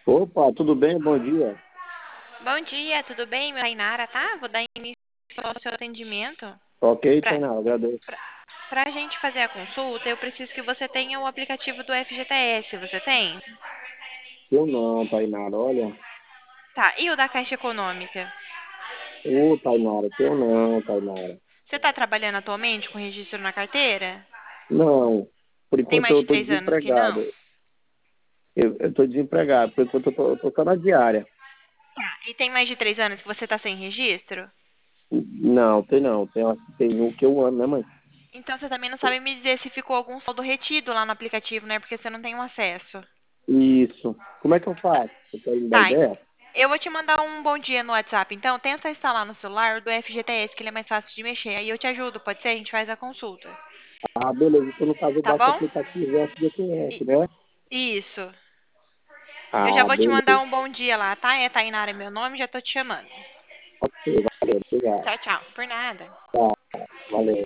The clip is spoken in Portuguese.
Opa, tudo bem? Bom dia. Bom dia, tudo bem? Meu Tainara, tá? Vou dar início ao seu atendimento. Ok, Para Tainá, agradeço. a gente fazer a consulta, eu preciso que você tenha o aplicativo do FGTS. Você tem? Eu não, Tainara, olha. Tá. E o da Caixa Econômica? Ô, Tainara, eu não, Tainara. Você está trabalhando atualmente com registro na carteira? Não, por Tem enquanto mais eu de estou 3 anos que não? desempregado. Eu estou desempregado, por enquanto eu tô só na diária. Tá. E tem mais de 3 anos que você está sem registro? Não, tem não. Tem um que eu amo, né, mãe? Então você também não sabe me dizer se ficou algum saldo retido lá no aplicativo, né? Porque você não tem um acesso. Isso. Como é que eu faço? Você quer me dar Tá. ideia? Eu vou te mandar um bom dia no WhatsApp. Então, tenta instalar no celular o do FGTS, que ele é mais fácil de mexer. Aí eu te ajudo, pode ser? A gente faz a consulta. Ah, beleza. Então, no caso, eu Tá baixo o bom? aplicativo FGTS, I- né? Isso. Eu já Ah, vou te mandar beleza. um bom dia lá, tá? É Tainara meu nome, já tô te chamando. Ok, valeu, obrigado. Tchau, tchau. Por nada. Tá, valeu.